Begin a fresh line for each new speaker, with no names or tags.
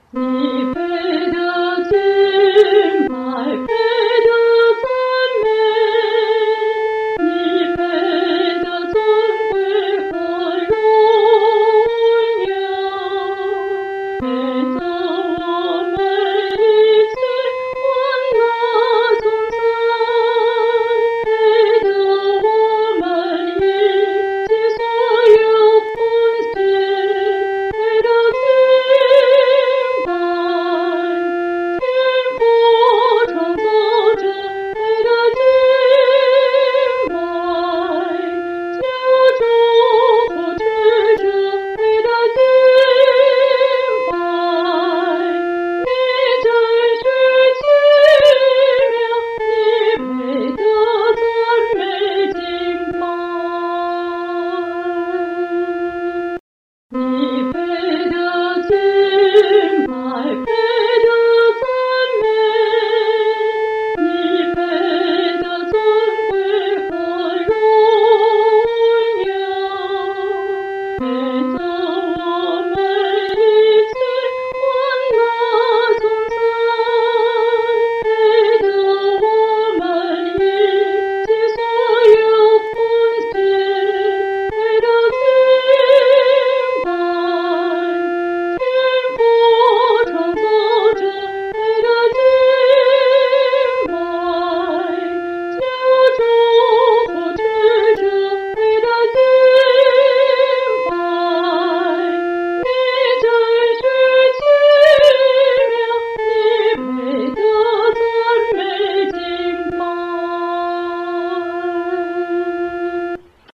你配得敬拜，配得赞美，你配得尊贵和荣耀，配得我们一切欢乐颂赞，配得我们一切所有奉献，配得敬拜，天父创造者，配得敬拜，救主扶持者，配得敬拜，你真是奇妙，你配得赞美敬拜。你配得敬拜，配得赞美，你配得尊贵和荣耀，配得